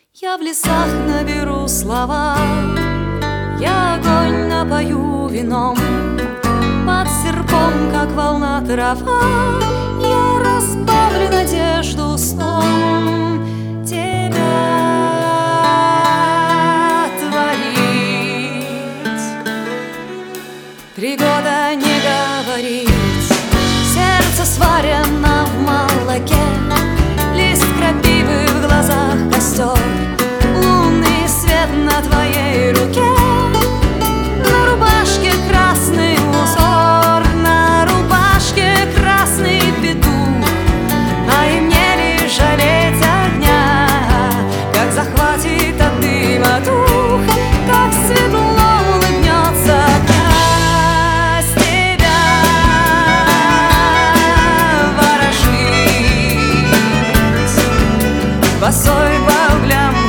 Я в лесах наберу слова, я огонь напою вином. Под серпом, как волна трава, я разбавлю надежду сном. Тебя творить, 3 года не говорить. Сердце сварено в молоке, лист крапивы в глазах, костер, лунный свет на твоей руке. На рубашке красный узор, на рубашке красный петух. А и мне лишь жалеть огня, как захватит от дыма дух, как светло улыбнется князь. Тебя ворошить босой по углям